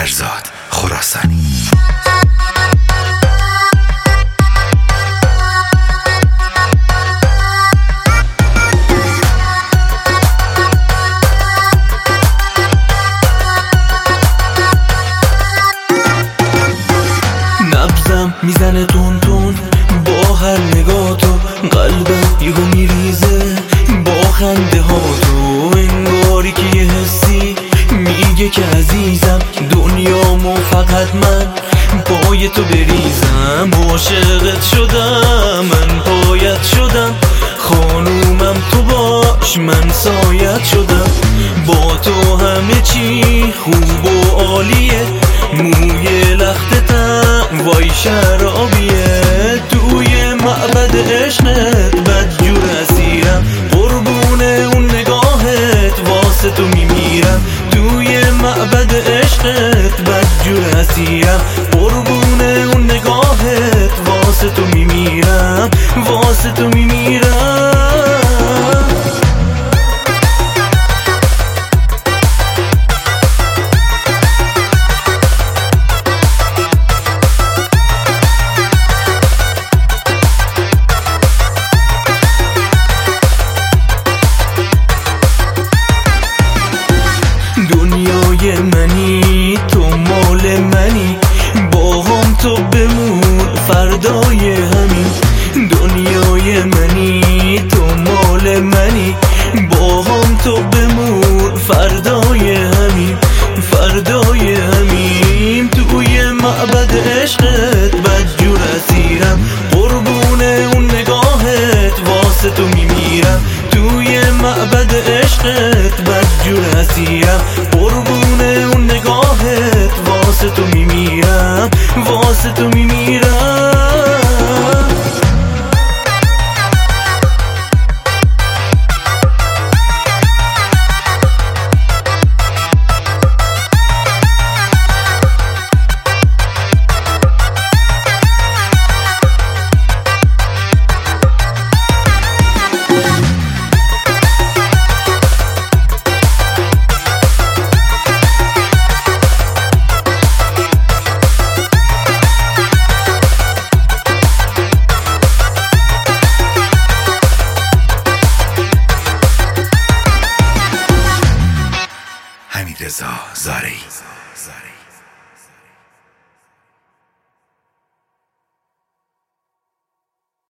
فرزاد خراسانی. نبضم میزنه تون تون با هر نگاه تو، قلبم یهو میریزه با خنده ها تو. انگاری که یه حسی میگه که عزیزم دنیامو فقط من پای تو بریزم. عاشقت شدم، من پایت شدم، خانومم تو باش، من سایت شدم. با تو همه چی خوب و عالیه، موی لختتم وای شرابیه. توی معبد عشقت بدجور اسیرم، قربون اون نگاهت واسه تو میمیرم. توی معبد عشقت بدجور اسیرم، قربون اون نگاهت واسه تو میمیرم، واسه تو میمیرم. دنیای منی تو مال منی، با هم تو بمون فردای همین. دنیای منی تو مال منی، با هم تو بمون فردای همین، فردای همین. توی معبد عشقت بدجور اسیرم، قربون اون نگاهت واسه تو میمیرم. توی معبد عشقت بدجور اسیرم، قربون اون نگاهت واسه تو میمیرم، واسه تو میمیرم. حمیدرضا زارعی.